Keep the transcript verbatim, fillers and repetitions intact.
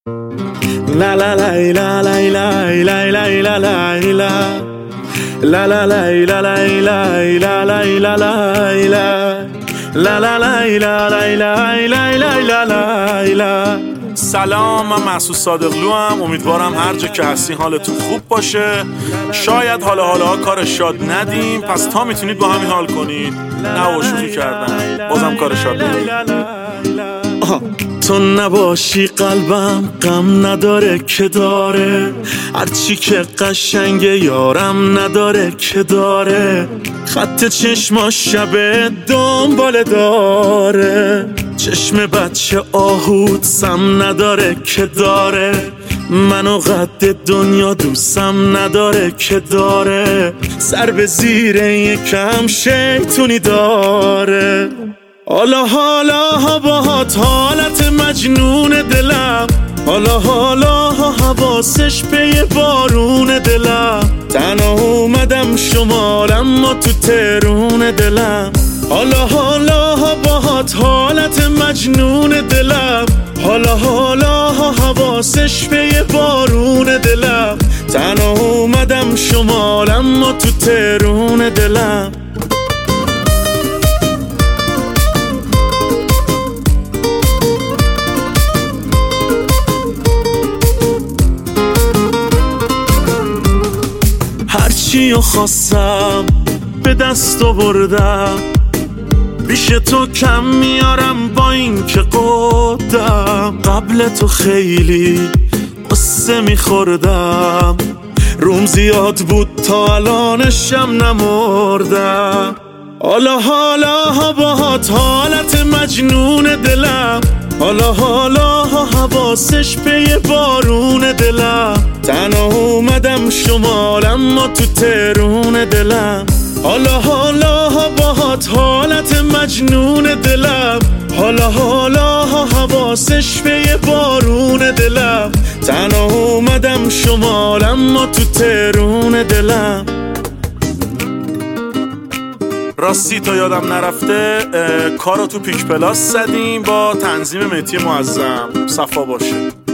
La la la la la la la la la la la La la la la la la la la la la La la la la la la la la la la. سلام، من محسود صادقلو ام. امیدوارم هر جا که هستی حالتون خوب باشه. شاید حالا حالا کار شاد ندیم، پس تا میتونید با همین حال کنید. نه شوخی کردم، بازم کار شاد ندیم. تو نباشی قلبم غم نداره که داره، هرچی که قشنگه یارم نداره که داره. خط چشما شب دنباله داره، چشم بچه آهود سم نداره که داره. منو قد دنیا دوستم نداره که داره، سر به زیر یکم شیطونی داره. حالا حالا باهات حالت مجنون دلم، حالا حالا حواسش پی بارون دلم. تنها اومدم شمالم ما تو ترون دلم. حالا حالا باهات حالت مجنون دلم، حالا حالا حواسش پی بارون دلم. تنها اومدم شمالم ما تو ترون دلم. هرچیو خواستم به دست آوردم، پیش تو کم میارم با این که قدم. قبل تو خیلی قصه میخوردم، روم زیاد بود تا الانشم نمردم. حالا حالا باهات حالت مجنون دلم، حالا حالا حواسش پی بارون دلم. تنها اومدم شمالم ما تو ترون دلم. حالا حالا باهات حالت مجنون دلم، حالا حالا حواسش پی بارون دلم. تنها اومدم شمالم ما تو ترون دلم. راستی تا یادم نرفته، کارو تو پیک پلاس زدیم با تنظیم مهدی معظم. صفا باشه.